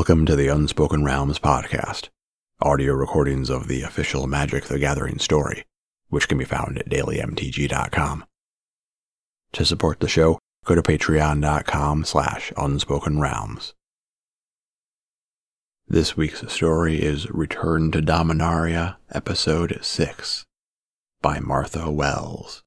Welcome to the Unspoken Realms podcast, audio recordings of the official Magic the Gathering story, which can be found at dailymtg.com. To support the show, go to patreon.com/unspokenrealms. This week's story is Return to Dominaria, Episode 6, by Martha Wells.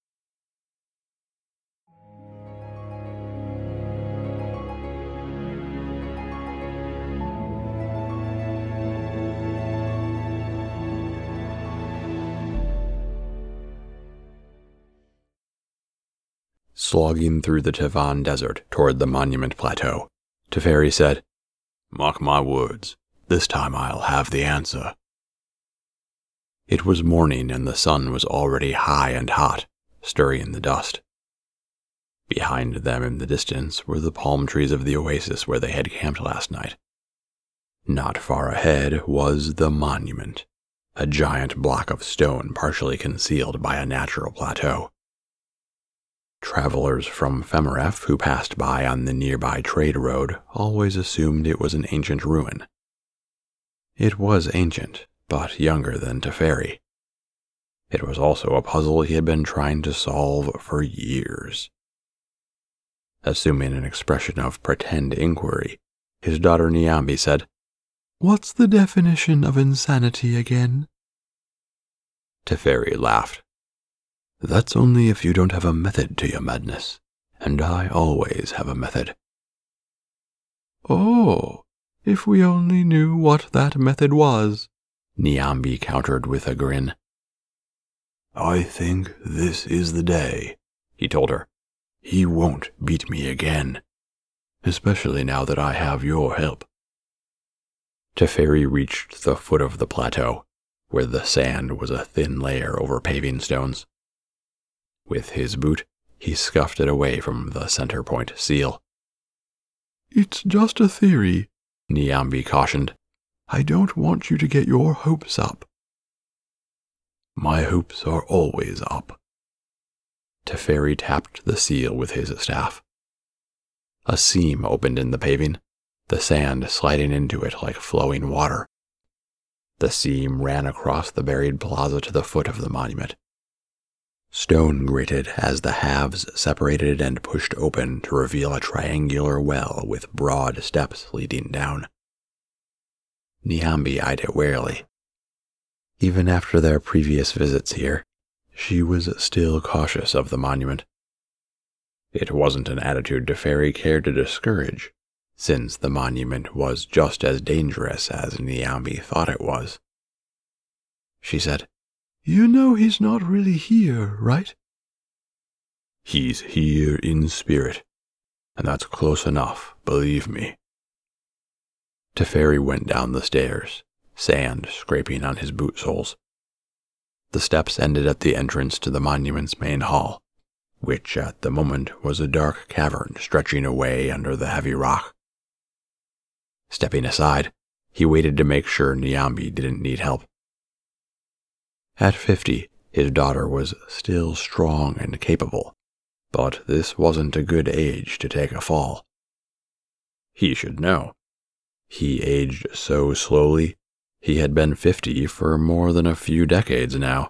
Slogging through the Tevan Desert toward the Monument Plateau, Teferi said, "Mark my words, this time I'll have the answer." It was morning and the sun was already high and hot, stirring the dust. Behind them in the distance were the palm trees of the oasis where they had camped last night. Not far ahead was the monument, a giant block of stone partially concealed by a natural plateau. Travelers from Femeref who passed by on the nearby trade road always assumed it was an ancient ruin. It was ancient, but younger than Teferi. It was also a puzzle he had been trying to solve for years. Assuming an expression of pretend inquiry, his daughter Niambi said, "What's the definition of insanity again?" Teferi laughed. "That's only if you don't have a method to your madness, and I always have a method." "Oh, if we only knew what that method was," Niambi countered with a grin. "I think this is the day," he told her. "He won't beat me again, especially now that I have your help." Teferi reached the foot of the plateau, where the sand was a thin layer over paving stones. With his boot, he scuffed it away from the center point seal. "It's just a theory," Niambi cautioned. "I don't want you to get your hopes up." "My hopes are always up." Teferi tapped the seal with his staff. A seam opened in the paving, the sand sliding into it like flowing water. The seam ran across the buried plaza to the foot of the monument. Stone grated as the halves separated and pushed open to reveal a triangular well with broad steps leading down. Niambi eyed it warily. Even after their previous visits here, she was still cautious of the monument. It wasn't an attitude Teferi cared to discourage, since the monument was just as dangerous as Niambi thought it was. She said, "You know he's not really here, right?" "He's here in spirit, and that's close enough, believe me." Teferi went down the stairs, sand scraping on his boot soles. The steps ended at the entrance to the monument's main hall, which at the moment was a dark cavern stretching away under the heavy rock. Stepping aside, he waited to make sure Niambi didn't need help. At 50, his daughter was still strong and capable, but this wasn't a good age to take a fall. He should know. He aged so slowly, he had been 50 for more than a few decades now.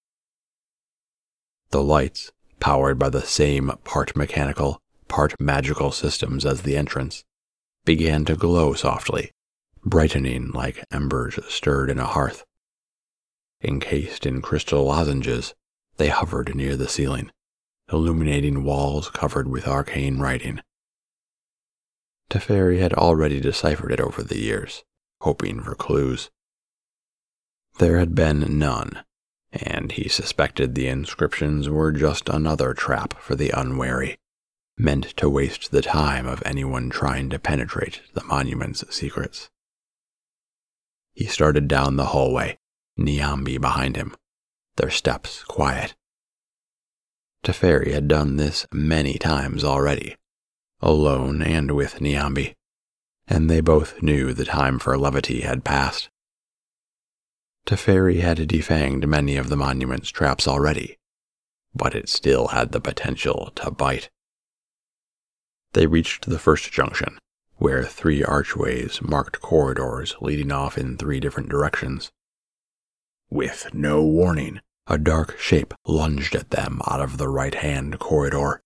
The lights, powered by the same part mechanical, part magical systems as the entrance, began to glow softly, brightening like embers stirred in a hearth. Encased in crystal lozenges, they hovered near the ceiling, illuminating walls covered with arcane writing. Teferi had already deciphered it over the years, hoping for clues. There had been none, and he suspected the inscriptions were just another trap for the unwary, meant to waste the time of anyone trying to penetrate the monument's secrets. He started down the hallway, Niambi behind him, their steps quiet. Teferi had done this many times already, alone and with Niambi, and they both knew the time for levity had passed. Teferi had defanged many of the monument's traps already, but it still had the potential to bite. They reached the first junction, where 3 archways marked corridors leading off in 3 different directions. With no warning, a dark shape lunged at them out of the right-hand corridor.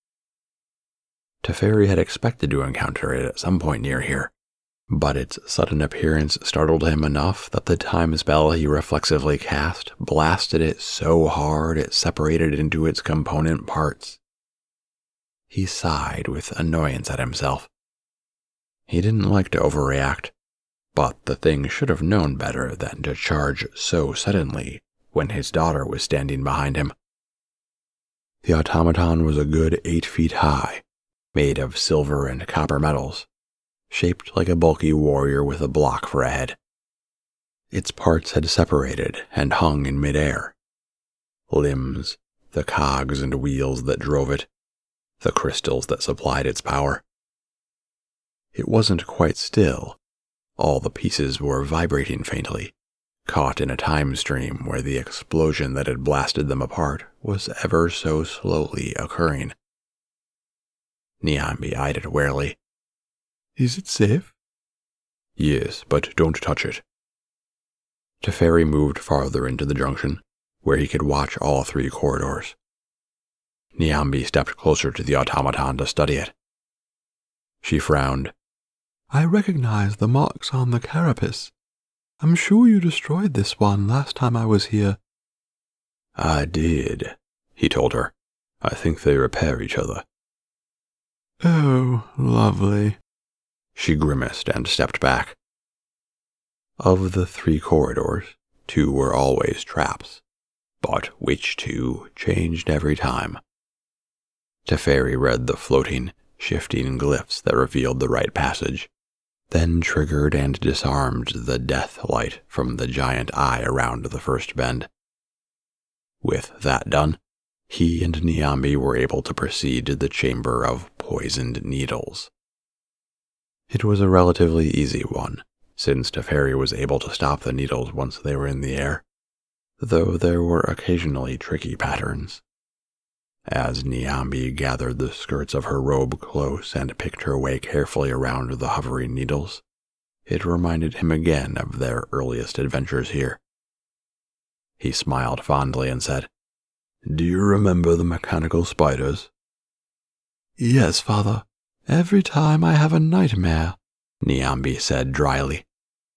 Teferi had expected to encounter it at some point near here, but its sudden appearance startled him enough that the time spell he reflexively cast blasted it so hard it separated into its component parts. He sighed with annoyance at himself. He didn't like to overreact, but the thing should have known better than to charge so suddenly when his daughter was standing behind him. The automaton was a good 8 feet high, made of silver and copper metals, shaped like a bulky warrior with a block for a head. Its parts had separated and hung in midair. Limbs, the cogs and wheels that drove it, the crystals that supplied its power. It wasn't quite still. All the pieces were vibrating faintly, caught in a time stream where the explosion that had blasted them apart was ever so slowly occurring. Niambi eyed it warily. "Is it safe?" "Yes, but don't touch it." Teferi moved farther into the junction, where he could watch all 3 corridors. Niambi stepped closer to the automaton to study it. She frowned. "I recognize the marks on the carapace. I'm sure you destroyed this one last time I was here." "I did," he told her. "I think they repair each other." "Oh, lovely." She grimaced and stepped back. Of the 3 corridors, 2 were always traps, but which 2 changed every time. Teferi read the floating, shifting glyphs that revealed the right passage, then triggered and disarmed the death light from the giant eye around the first bend. With that done, he and Niambi were able to proceed to the chamber of poisoned needles. It was a relatively easy one, since Teferi was able to stop the needles once they were in the air, though there were occasionally tricky patterns. As Niambi gathered the skirts of her robe close and picked her way carefully around the hovering needles, it reminded him again of their earliest adventures here. He smiled fondly and said, "Do you remember the mechanical spiders?" "Yes, Father. Every time I have a nightmare," Niambi said dryly.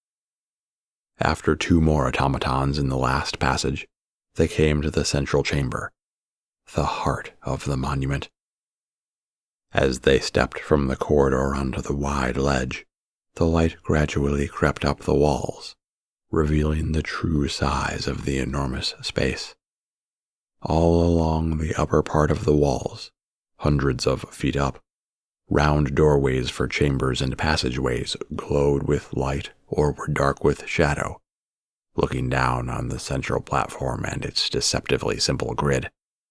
After 2 more automatons in the last passage, they came to the central chamber, the heart of the monument. As they stepped from the corridor onto the wide ledge, the light gradually crept up the walls, revealing the true size of the enormous space. All along the upper part of the walls, hundreds of feet up, round doorways for chambers and passageways glowed with light or were dark with shadow, looking down on the central platform and its deceptively simple grid.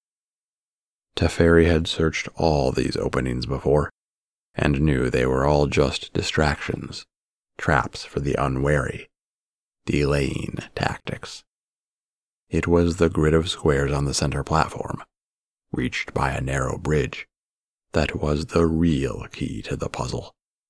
Teferi had searched all these openings before, and knew they were all just distractions, traps for the unwary, delaying tactics. It was the grid of squares on the center platform, reached by a narrow bridge, that was the real key to the puzzle.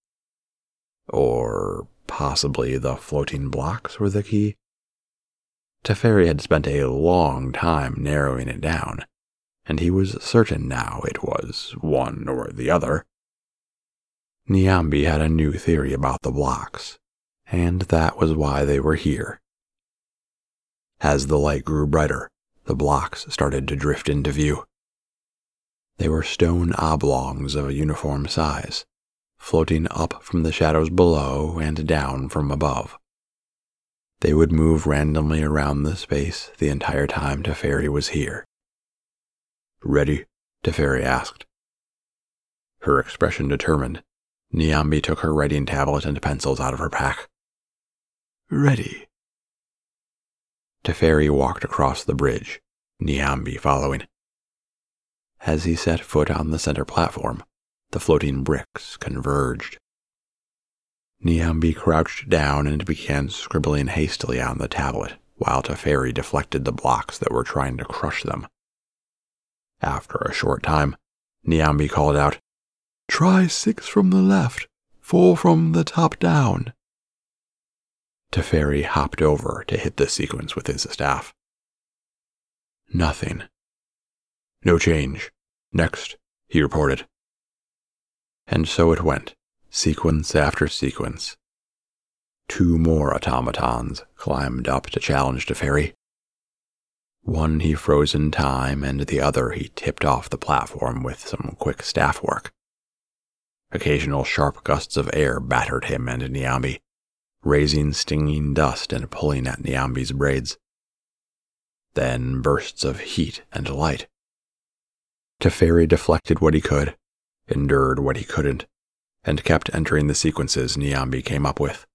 Or possibly the floating blocks were the key? Teferi had spent a long time narrowing it down, and he was certain now it was one or the other. Niambi had a new theory about the blocks, and that was why they were here. As the light grew brighter, the blocks started to drift into view. They were stone oblongs of a uniform size, floating up from the shadows below and down from above. They would move randomly around the space the entire time Teferi was here. "Ready?" Teferi asked. Her expression determined, Niambi took her writing tablet and pencils out of her pack. "Ready." Teferi walked across the bridge, Niambi following. As he set foot on the center platform, the floating bricks converged. Niambi crouched down and began scribbling hastily on the tablet, while Teferi deflected the blocks that were trying to crush them. After a short time, Niambi called out, "Try 6 from the left, Fall from the top down. Teferi hopped over to hit the sequence with his staff. Nothing. No change. Next, he reported. And so it went, sequence after sequence. 2 more automatons climbed up to challenge Teferi. One he froze in time, and the other he tipped off the platform with some quick staff work. Occasional sharp gusts of air battered him and Nyambi, raising stinging dust and pulling at Nyambi's braids. Then bursts of heat and light. Teferi deflected what he could, endured what he couldn't, and kept entering the sequences Nyambi came up with.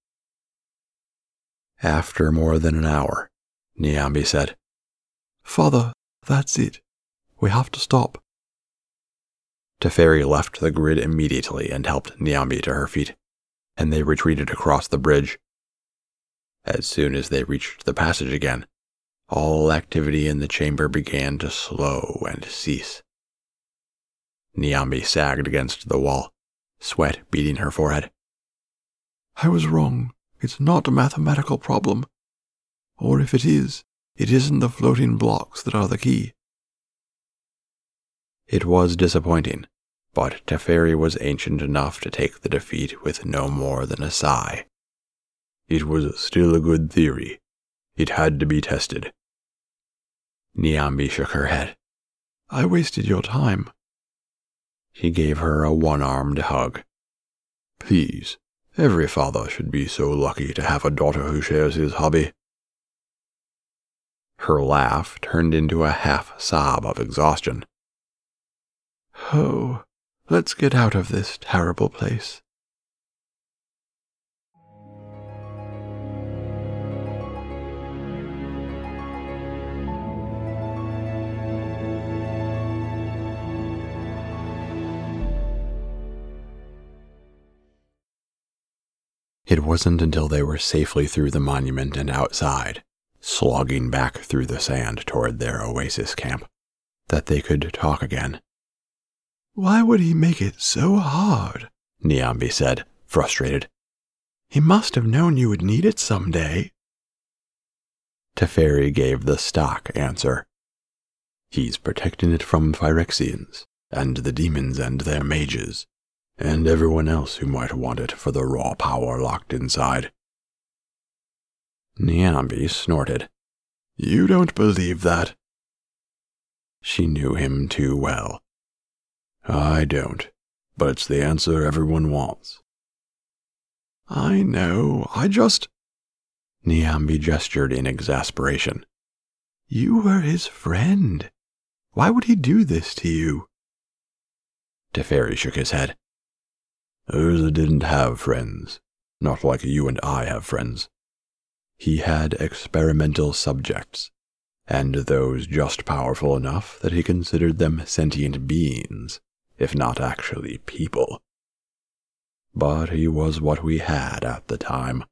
After more than an hour, Nyambi said, "Father, that's it. We have to stop." Teferi left the grid immediately and helped Nyambi to her feet, and they retreated across the bridge. As soon as they reached the passage again, all activity in the chamber began to slow and cease. Nyambi sagged against the wall, sweat beading her forehead. "I was wrong. It's not a mathematical problem. Or if it is, it isn't the floating blocks that are the key." It was disappointing, but Teferi was ancient enough to take the defeat with no more than a sigh. It was still a good theory. It had to be tested. Nyambi shook her head. "I wasted your time." He gave her a one-armed hug. "Please, every father should be so lucky to have a daughter who shares his hobby." Her laugh turned into a half-sob of exhaustion. "Oh, let's get out of this terrible place." It wasn't until they were safely through the monument and outside, slogging back through the sand toward their oasis camp, that they could talk again. "Why would he make it so hard?" Nyambi said, frustrated. "He must have known you would need it someday." Teferi gave the stock answer. "He's protecting it from Phyrexians, and the demons and their mages, and everyone else who might want it for the raw power locked inside." Nyambi snorted. "You don't believe that?" She knew him too well. "I don't, but it's the answer everyone wants." "I know, I just—" Nyambi gestured in exasperation. "You were his friend. Why would he do this to you?" Teferi shook his head. "Urza didn't have friends, not like you and I have friends. He had experimental subjects, and those just powerful enough that he considered them sentient beings, if not actually people. But he was what we had at the time."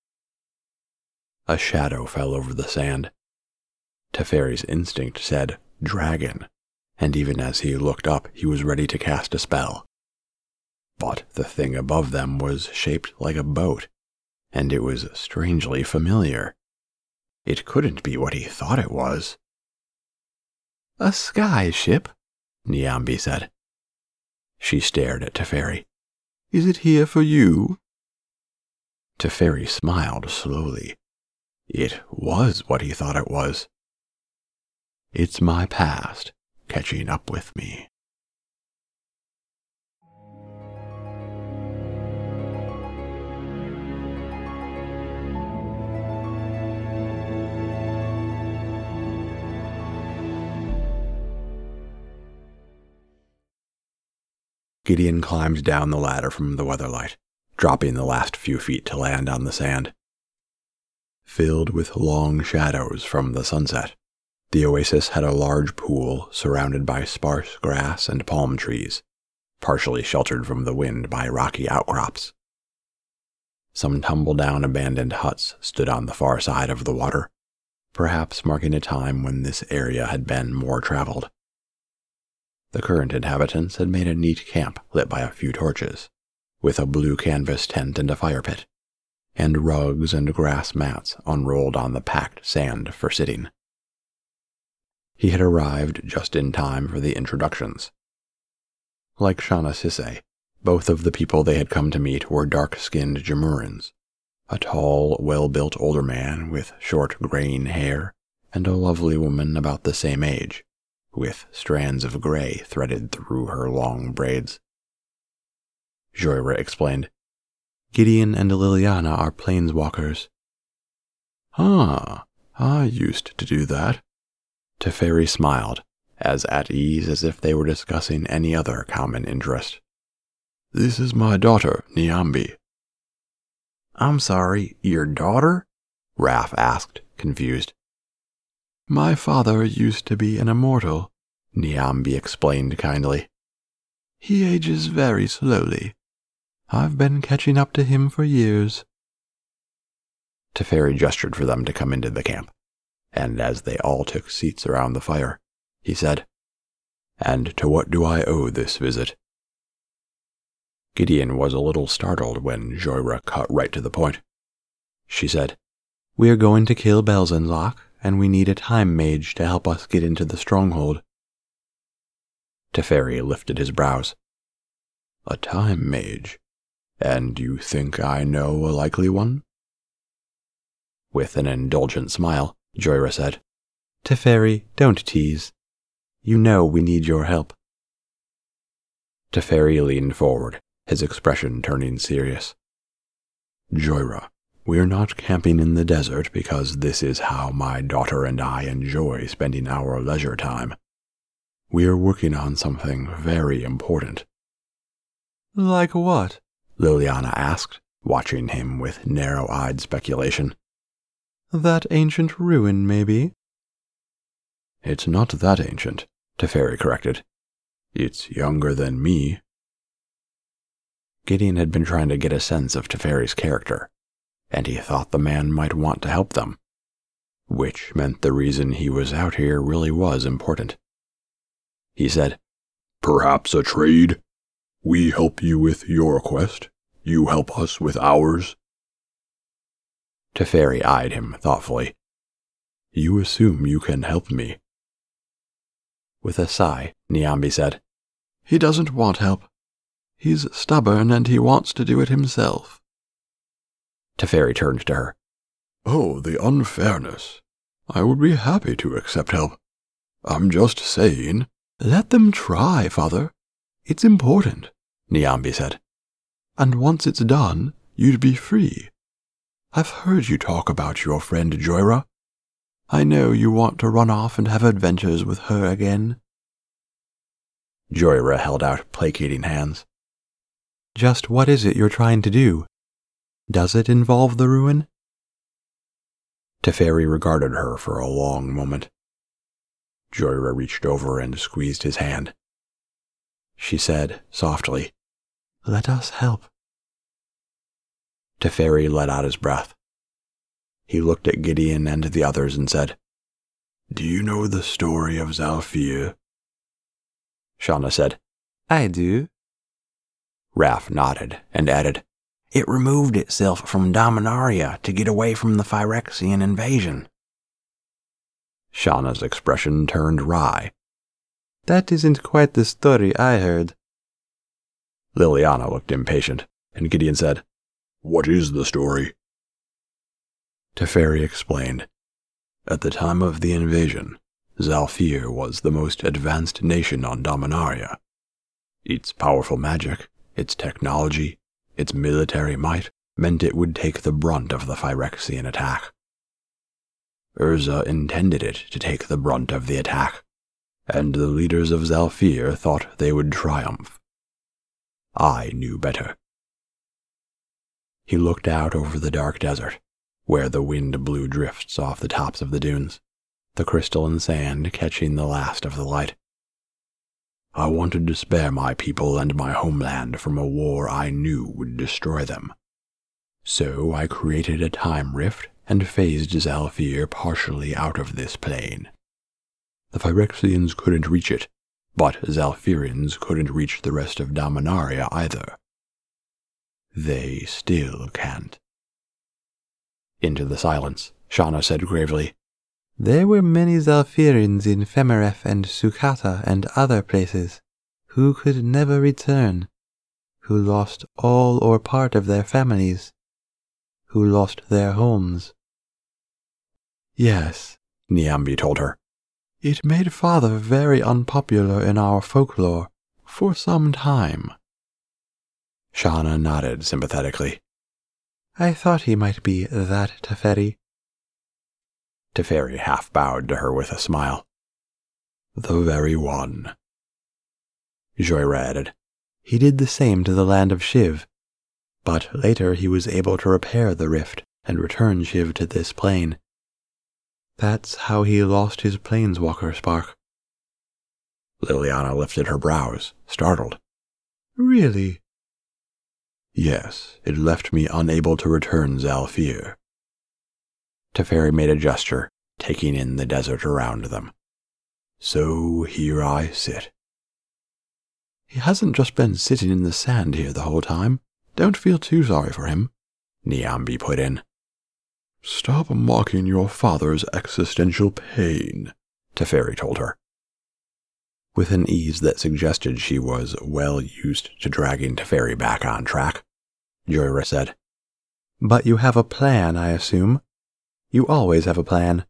A shadow fell over the sand. Teferi's instinct said dragon, and even as he looked up, he was ready to cast a spell. But the thing above them was shaped like a boat, and it was strangely familiar. It couldn't be what he thought it was. "A sky ship," Nyambi said. She stared at Teferi. "Is it here for you?" Teferi smiled slowly. It was what he thought it was. "It's my past catching up with me." Gideon climbed down the ladder from the weatherlight, dropping the last few feet to land on the sand. Filled with long shadows from the sunset, the oasis had a large pool surrounded by sparse grass and palm trees, partially sheltered from the wind by rocky outcrops. Some tumble-down abandoned huts stood on the far side of the water, perhaps marking a time when this area had been more traveled. The current inhabitants had made a neat camp lit by a few torches, with a blue canvas tent and a fire pit, and rugs and grass mats unrolled on the packed sand for sitting. He had arrived just in time for the introductions. Like Shana Sisse, both of the people they had come to meet were dark-skinned Jamurans, a tall, well-built older man with short graying hair, and a lovely woman about the same age, with strands of gray threaded through her long braids. Joyra explained, "Gideon and Liliana are planeswalkers." "Ah, I used to do that." Teferi smiled, as at ease as if they were discussing any other common interest. "This is my daughter, Niambi." "I'm sorry, your daughter?" Raph asked, confused. "My father used to be an immortal," Niambi explained kindly. "He ages very slowly. I've been catching up to him for years." Teferi gestured for them to come into the camp, and as they all took seats around the fire, he said, "And to what do I owe this visit?" Gideon was a little startled when Joyra cut right to the point. She said, "We are going to kill Belzenlach, and we need a time mage to help us get into the stronghold." Teferi lifted his brows. "A time mage? And you think I know a likely one?" With an indulgent smile, Joyra said, "Teferi, don't tease. You know we need your help." Teferi leaned forward, his expression turning serious. "Joyra, we're not camping in the desert because this is how my daughter and I enjoy spending our leisure time. We're working on something very important." "Like what?" Liliana asked, watching him with narrow-eyed speculation. "That ancient ruin, maybe?" "It's not that ancient," Teferi corrected. "It's younger than me." Gideon had been trying to get a sense of Teferi's character, and he thought the man might want to help them, which meant the reason he was out here really was important. He said, "Perhaps a trade? We help you with your quest. You help us with ours." Teferi eyed him thoughtfully. "You assume you can help me." With a sigh, Niambi said, "He doesn't want help. He's stubborn and he wants to do it himself." Teferi turned to her. "Oh, the unfairness. I would be happy to accept help. I'm just saying." "Let them try, Father. It's important," Niambi said. "And once it's done, you'd be free. I've heard you talk about your friend Joyra. I know you want to run off and have adventures with her again." Joyra held out placating hands. "Just what is it you're trying to do? Does it involve the ruin?" Teferi regarded her for a long moment. Joyra reached over and squeezed his hand. She said softly, "Let us help." Teferi let out his breath. He looked at Gideon and the others and said, "Do you know the story of Zhalfir?" Shana said, "I do." Raph nodded and added, "It removed itself from Dominaria to get away from the Phyrexian invasion." Shana's expression turned wry. "That isn't quite the story I heard." Liliana looked impatient, and Gideon said, "What is the story?" Teferi explained. At the time of the invasion, Zhalfir was the most advanced nation on Dominaria. Its powerful magic, its technology, its military might meant it would take the brunt of the Phyrexian attack. Urza intended it to take the brunt of the attack, and the leaders of Zhalfir thought they would triumph. I knew better. He looked out over the dark desert, where the wind blew drifts off the tops of the dunes, the crystalline sand catching the last of the light. I wanted to spare my people and my homeland from a war I knew would destroy them. So I created a time rift and phased Zhalfir partially out of this plane. The Phyrexians couldn't reach it, but Zhalfirians couldn't reach the rest of Dominaria either. they still can't. Into the silence, Shauna said gravely, There were many Zalfirins in Femeref and Sukata and other places who could never return, who lost all or part of their families, who lost their homes. Yes, Niambi told her. It made Father very unpopular in our folklore for some time. Shauna nodded sympathetically. I thought he might be that Teferi. Teferi half bowed to her with a smile. The very one. Joyra added, He did the same to the land of Shiv, but later he was able to repair the rift and return Shiv to this plane. That's how he lost his planeswalker spark. Liliana lifted her brows, startled. Really? Yes, it left me unable to return Zalfir. Teferi made a gesture, taking in the desert around them. So here I sit. He hasn't just been sitting in the sand here the whole time. Don't feel too sorry for him, Niambi put in. Stop mocking your father's existential pain, Teferi told her. With an ease that suggested she was well used to dragging Teferi back on track, Joyra said, But you have a plan, I assume. You always have a plan.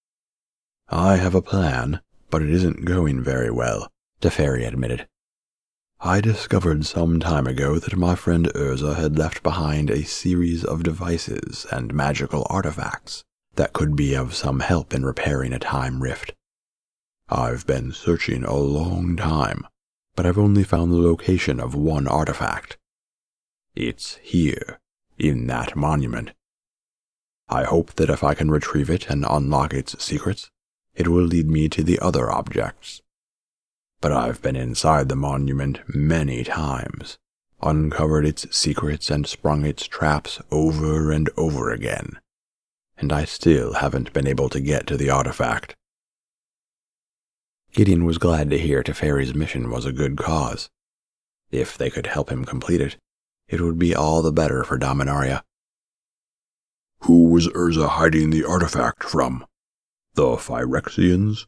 I have a plan, but it isn't going very well, Teferi admitted. I discovered some time ago that my friend Urza had left behind a series of devices and magical artifacts that could be of some help in repairing a time rift. I've been searching a long time, but I've only found the location of one artifact. It's here, in that monument. I hope that if I can retrieve it and unlock its secrets, it will lead me to the other objects. But I've been inside the monument many times, uncovered its secrets and sprung its traps over and over again, and I still haven't been able to get to the artifact. Gideon was glad to hear Teferi's mission was a good cause. If they could help him complete it, it would be all the better for Dominaria. Who was Urza hiding the artifact from? The Phyrexians?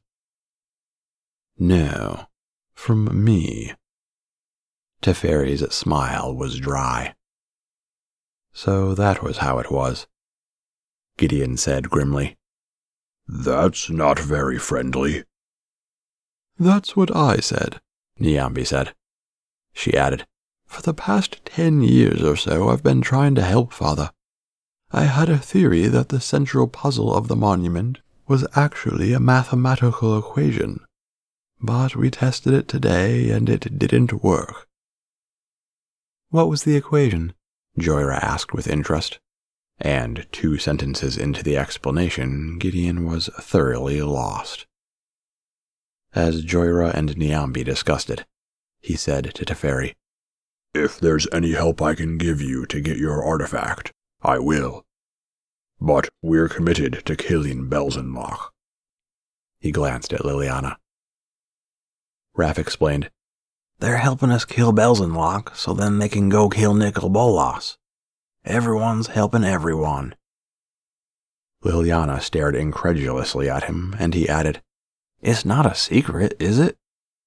No, from me. Teferi's smile was dry. So that was how it was, Gideon said grimly. That's not very friendly. That's what I said, Niambi said. She added, For the past 10 years or so I've been trying to help Father. I had a theory that the central puzzle of the monument was actually a mathematical equation, but we tested it today and it didn't work. What was the equation? Joyra asked with interest, and 2 sentences into the explanation, Gideon was thoroughly lost. As Joyra and Niambi discussed it, he said to Teferi, If there's any help I can give you to get your artifact, I will. But we're committed to killing Belzenlach. He glanced at Liliana. Raph explained, They're helping us kill Belzenlach so then they can go kill Nicol Bolas. Everyone's helping everyone. Liliana stared incredulously at him, and he added, It's not a secret, is it?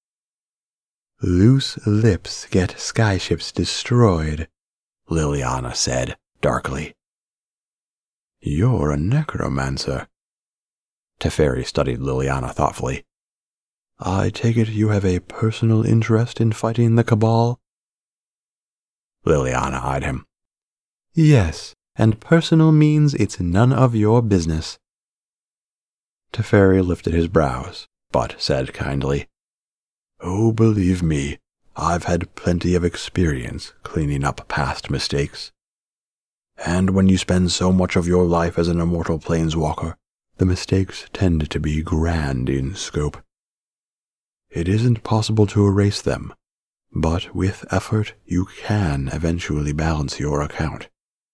Loose lips get skyships destroyed, Liliana said darkly. You're a necromancer. Teferi studied Liliana thoughtfully. I take it you have a personal interest in fighting the Cabal? Liliana eyed him. Yes, and personal means it's none of your business. Teferi lifted his brows, but said kindly, Oh, believe me, I've had plenty of experience cleaning up past mistakes. And when you spend so much of your life as an immortal planeswalker, the mistakes tend to be grand in scope. It isn't possible to erase them, but with effort you can eventually balance your account.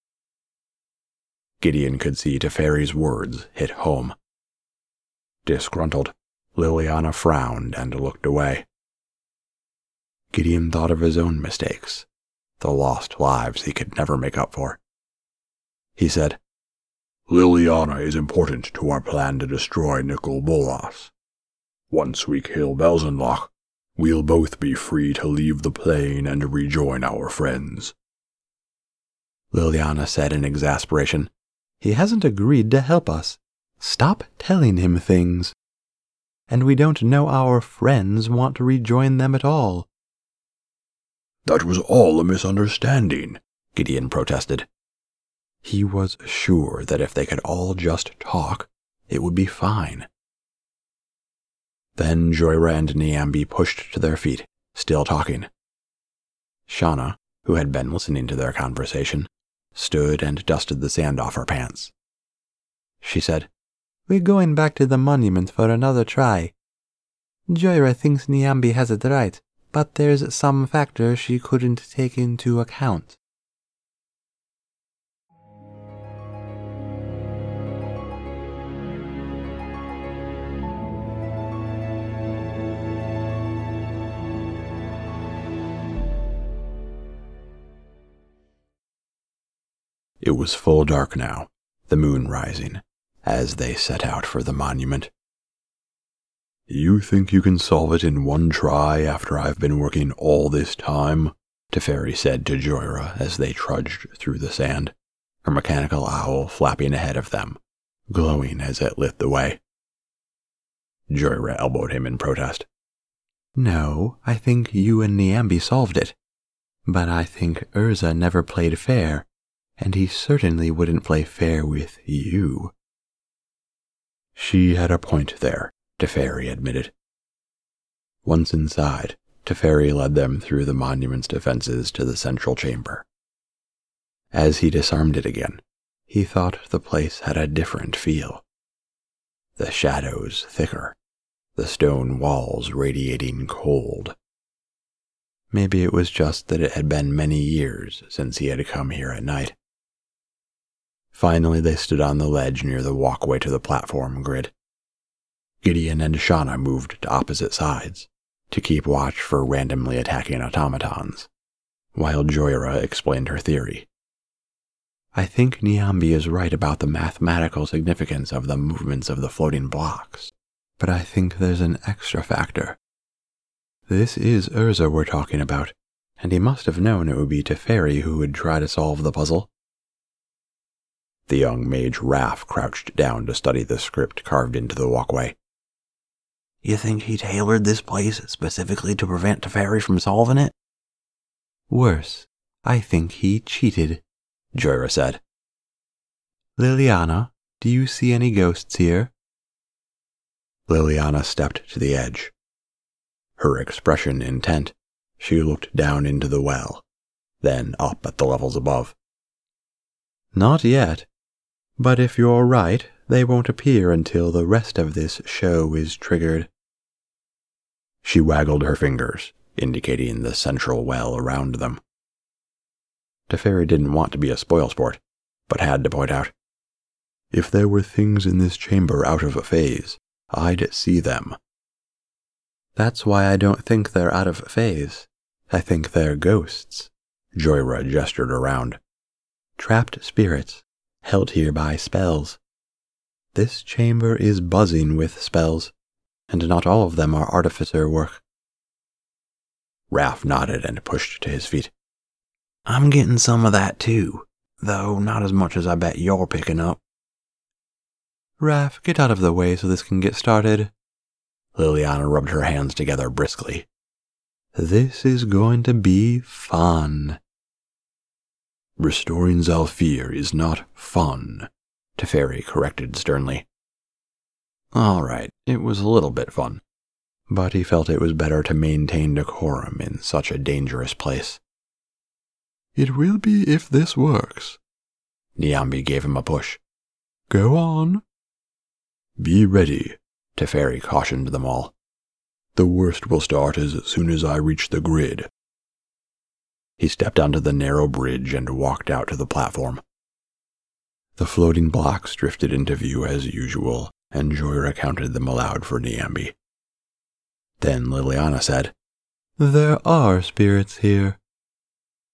Gideon could see Teferi's words hit home. Disgruntled, Liliana frowned and looked away. Gideon thought of his own mistakes, the lost lives he could never make up for. He said, Liliana is important to our plan to destroy Nicol Bolas. Once we kill Belzenlach, we'll both be free to leave the plane and rejoin our friends. Liliana said in exasperation. He hasn't agreed to help us. Stop telling him things. And we don't know our friends want to rejoin them at all. That was all a misunderstanding, Gideon protested. He was sure that if they could all just talk, it would be fine. Then Joyra and Niambi pushed to their feet, still talking. Shauna, who had been listening to their conversation, stood and dusted the sand off her pants. She said, We're going back to the monument for another try. Joyra thinks Niambi has it right, but there's some factor she couldn't take into account. It was full dark now, the moon rising, as they set out for the monument. You think you can solve it in one try after I've been working all this time? Teferi said to Joyra as they trudged through the sand, her mechanical owl flapping ahead of them, glowing as it lit the way. Joyra elbowed him in protest. No, I think you and Niambi solved it. But I think Urza never played fair, and he certainly wouldn't play fair with you. She had a point there, Teferi admitted. Once inside, Teferi led them through the monument's defenses to the central chamber. As he disarmed it again, he thought the place had a different feel. The shadows thicker, the stone walls radiating cold. Maybe it was just that it had been many years since he had come here at night. Finally, they stood on the ledge near the walkway to the platform grid. Gideon and Shauna moved to opposite sides to keep watch for randomly attacking automatons, while Joyra explained her theory. I think Niambi is right about the mathematical significance of the movements of the floating blocks, but I think there's an extra factor. This is Urza we're talking about, and he must have known it would be Teferi who would try to solve the puzzle. The young mage Raph crouched down to study the script carved into the walkway. You think he tailored this place specifically to prevent Teferi from solving it? Worse, I think he cheated, Joyra said. Liliana, do you see any ghosts here? Liliana stepped to the edge. Her expression intent, she looked down into the well, then up at the levels above. Not yet. But if you're right, they won't appear until the rest of this show is triggered. She waggled her fingers, indicating the central well around them. Teferi didn't want to be a spoilsport, but had to point out, if there were things in this chamber out of phase, I'd see them. That's why I don't think they're out of phase. I think they're ghosts. Joyra gestured around. Trapped spirits, held here by spells. This chamber is buzzing with spells, and not all of them are artificer work. Raph nodded and pushed to his feet. I'm getting some of that too, though not as much as I bet you're picking up. Raph, get out of the way so this can get started. Liliana rubbed her hands together briskly. This is going to be fun. Restoring Zalfir is not fun, Teferi corrected sternly. All right, it was a little bit fun, but he felt it was better to maintain decorum in such a dangerous place. It will be if this works. Niambi gave him a push. Go on. Be ready, Teferi cautioned them all. The worst will start as soon as I reach the grid. He stepped onto the narrow bridge and walked out to the platform. The floating blocks drifted into view as usual, and Joyra counted them aloud for Niambi. Then Liliana said, There are spirits here.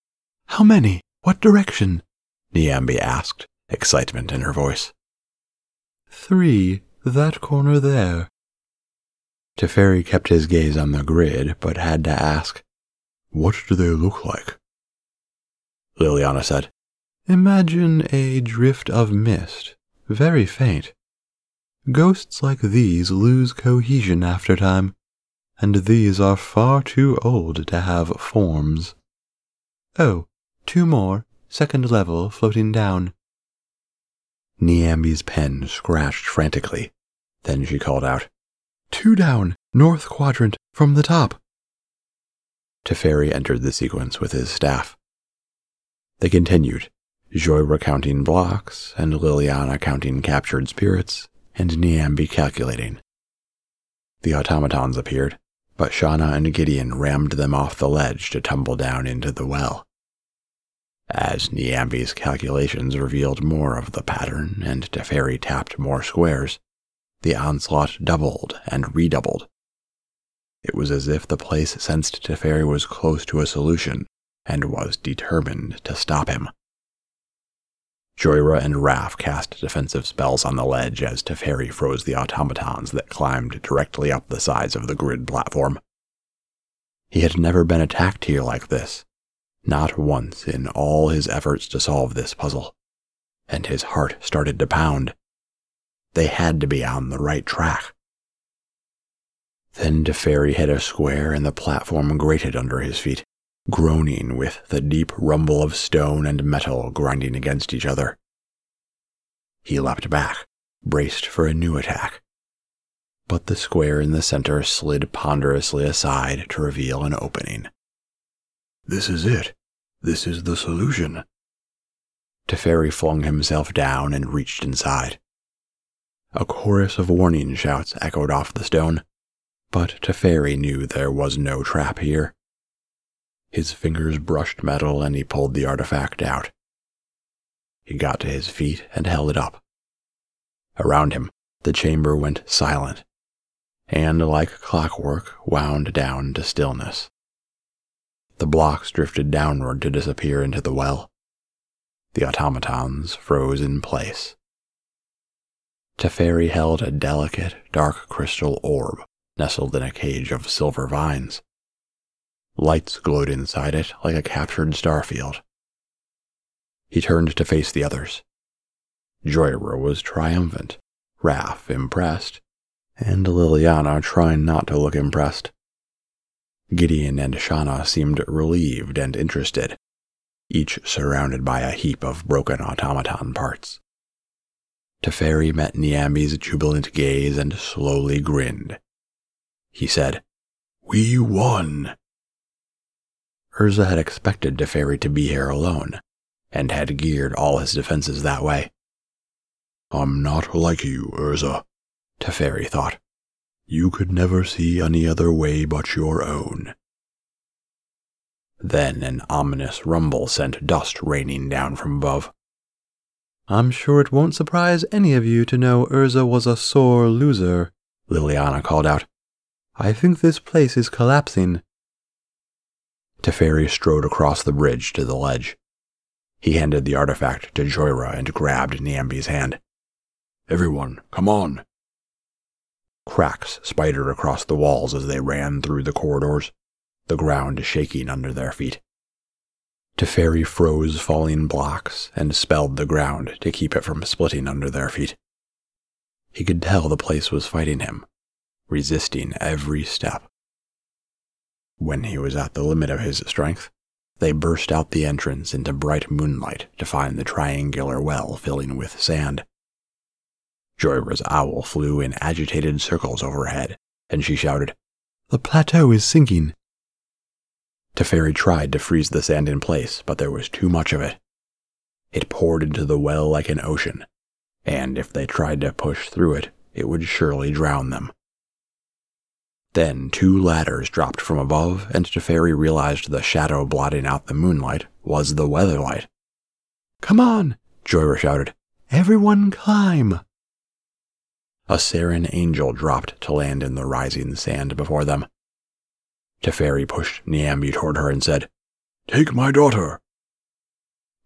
How many? What direction? Niambi asked, excitement in her voice. 3, that corner there. Teferi kept his gaze on the grid, but had to ask, What do they look like? Liliana said. Imagine a drift of mist, very faint. Ghosts like these lose cohesion after time, and these are far too old to have forms. Oh, 2 more, second level, floating down. Niambi's pen scratched frantically. Then she called out, 2 down, north quadrant, from the top. Teferi entered the sequence with his staff. They continued, Joyra counting blocks, and Liliana counting captured spirits, and Niambi calculating. The automatons appeared, but Shauna and Gideon rammed them off the ledge to tumble down into the well. As Niambi's calculations revealed more of the pattern and Teferi tapped more squares, the onslaught doubled and redoubled. It was as if the place sensed Teferi was close to a solution and was determined to stop him. Joyra and Raph cast defensive spells on the ledge as Teferi froze the automatons that climbed directly up the sides of the grid platform. He had never been attacked here like this, not once in all his efforts to solve this puzzle, and his heart started to pound. They had to be on the right track. Then Teferi hit a square and the platform grated under his feet, groaning with the deep rumble of stone and metal grinding against each other. He leapt back, braced for a new attack. But the square in the center slid ponderously aside to reveal an opening. This is it. This is the solution. Teferi flung himself down and reached inside. A chorus of warning shouts echoed off the stone, but Teferi knew there was no trap here. His fingers brushed metal and he pulled the artifact out. He got to his feet and held it up. Around him, the chamber went silent, and like clockwork wound down to stillness. The blocks drifted downward to disappear into the well. The automatons froze in place. Teferi held a delicate, dark crystal orb nestled in a cage of silver vines. Lights glowed inside it like a captured starfield. He turned to face the others. Joyra was triumphant, Raph impressed, and Liliana trying not to look impressed. Gideon and Shauna seemed relieved and interested, each surrounded by a heap of broken automaton parts. Teferi met Niambi's jubilant gaze and slowly grinned. He said, We won! Urza had expected Teferi to be here alone, and had geared all his defenses that way. I'm not like you, Urza, Teferi thought. You could never see any other way but your own. Then an ominous rumble sent dust raining down from above. I'm sure it won't surprise any of you to know Urza was a sore loser, Liliana called out. I think this place is collapsing. Teferi strode across the bridge to the ledge. He handed the artifact to Joyra and grabbed Niambi's hand. Everyone, come on. Cracks spidered across the walls as they ran through the corridors, the ground shaking under their feet. Teferi froze falling blocks and spelled the ground to keep it from splitting under their feet. He could tell the place was fighting him, resisting every step. When he was at the limit of his strength, they burst out the entrance into bright moonlight to find the triangular well filling with sand. Joyra's owl flew in agitated circles overhead, and she shouted, The plateau is sinking. Teferi tried to freeze the sand in place, but there was too much of it. It poured into the well like an ocean, and if they tried to push through it, it would surely drown them. Then 2 ladders dropped from above, and Teferi realized the shadow blotting out the moonlight was the weatherlight. Come on, Joyra shouted. Everyone climb. A Saren angel dropped to land in the rising sand before them. Teferi pushed Niambi toward her and said, Take my daughter.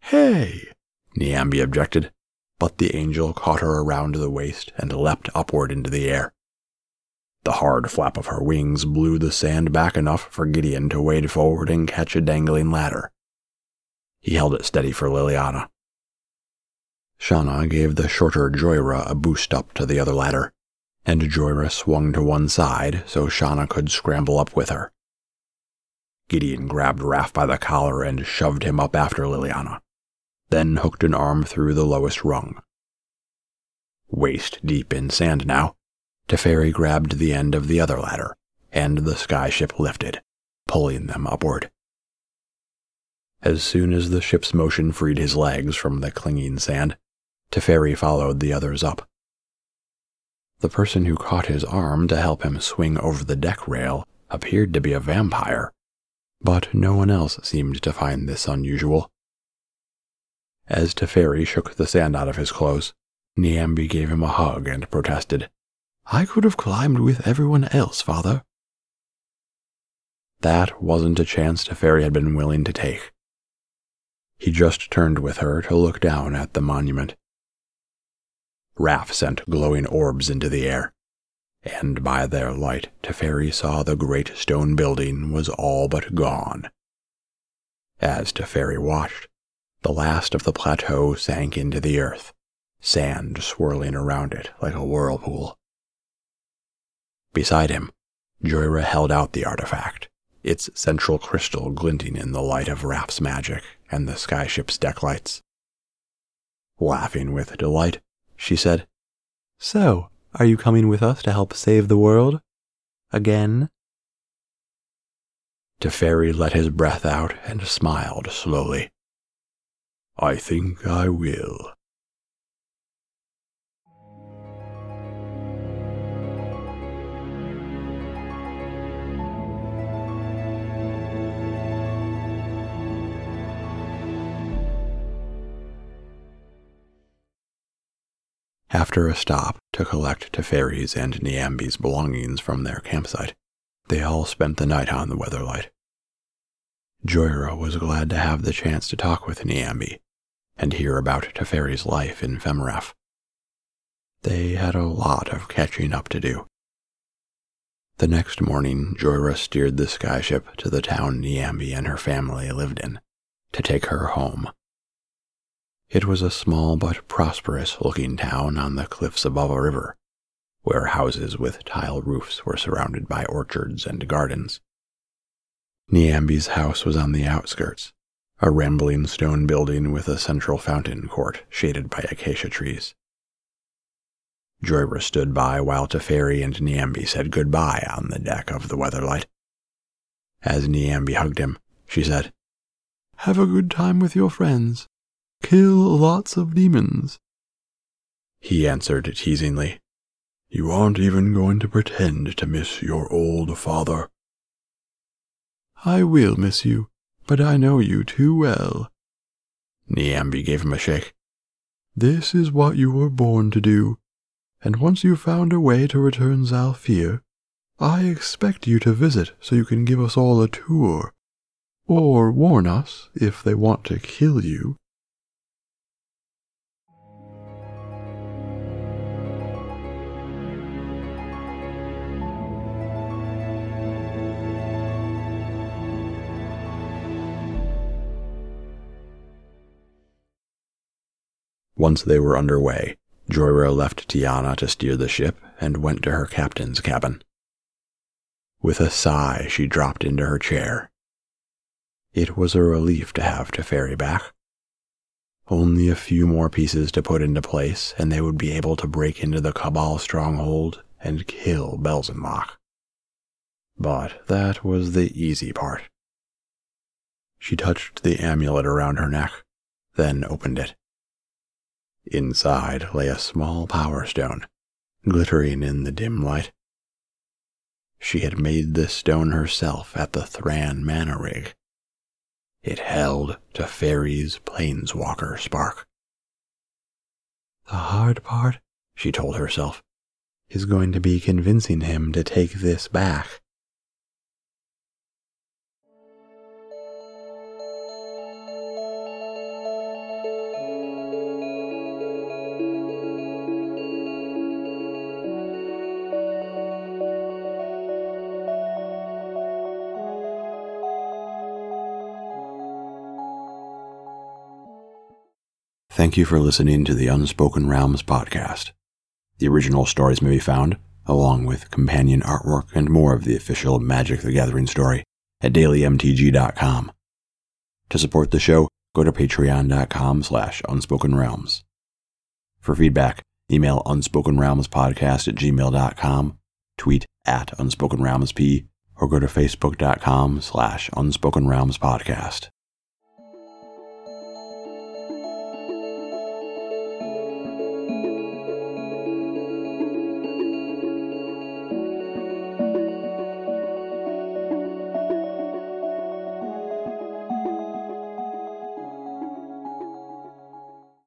Hey, Niambi objected, but the angel caught her around the waist and leapt upward into the air. The hard flap of her wings blew the sand back enough for Gideon to wade forward and catch a dangling ladder. He held it steady for Liliana. Shauna gave the shorter Joyra a boost up to the other ladder, and Joyra swung to one side so Shauna could scramble up with her. Gideon grabbed Raph by the collar and shoved him up after Liliana, then hooked an arm through the lowest rung. Waist deep in sand now, Teferi grabbed the end of the other ladder, and the skyship lifted, pulling them upward. As soon as the ship's motion freed his legs from the clinging sand, Teferi followed the others up. The person who caught his arm to help him swing over the deck rail appeared to be a vampire, but no one else seemed to find this unusual. As Teferi shook the sand out of his clothes, Niambi gave him a hug and protested, "I could have climbed with everyone else, Father." That wasn't a chance Teferi had been willing to take. He just turned with her to look down at the monument. Raph sent glowing orbs into the air, and by their light Teferi saw the great stone building was all but gone. As Teferi watched, the last of the plateau sank into the earth, sand swirling around it like a whirlpool. Beside him, Joyra held out the artifact, its central crystal glinting in the light of Raph's magic and the skyship's deck lights. Laughing with delight, she said, "So, are you coming with us to help save the world? Again?" Teferi let his breath out and smiled slowly. "I think I will." After a stop to collect Teferi's and Niambi's belongings from their campsite, they all spent the night on the Weatherlight. Joyra was glad to have the chance to talk with Niambi and hear about Teferi's life in Femref. They had a lot of catching up to do. The next morning, Joyra steered the skyship to the town Niambi and her family lived in, to take her home. It was a small but prosperous-looking town on the cliffs above a river, where houses with tile roofs were surrounded by orchards and gardens. Niambi's house was on the outskirts, a rambling stone building with a central fountain court shaded by acacia trees. Joyra stood by while Teferi and Niambi said goodbye on the deck of the Weatherlight. As Niambi hugged him, she said, "Have a good time with your friends. Kill lots of demons." He answered teasingly, "You aren't even going to pretend to miss your old father." "I will miss you, but I know you too well." Niambi gave him a shake. "This is what you were born to do, and once you've found a way to return Zhalfir, I expect you to visit so you can give us all a tour, or warn us if they want to kill you." Once they were underway, Joyra left Tiana to steer the ship and went to her captain's cabin. With a sigh, she dropped into her chair. It was a relief to have Teferi back. Only a few more pieces to put into place, and they would be able to break into the Cabal stronghold and kill Belzenlach. But that was the easy part. She touched the amulet around her neck, then opened it. Inside lay a small power stone, glittering in the dim light. She had made this stone herself at the Thran Mana Rig. It held Teferi's Planeswalker spark. "The hard part," she told herself, "is going to be convincing him to take this back." Thank you for listening to the Unspoken Realms podcast. The original stories may be found, along with companion artwork and more of the official Magic the Gathering story, at dailymtg.com. To support the show, go to patreon.com/unspokenrealms. For feedback, email unspokenrealmspodcast@gmail.com, tweet @unspokenrealmsp, or go to facebook.com/unspokenrealmspodcast.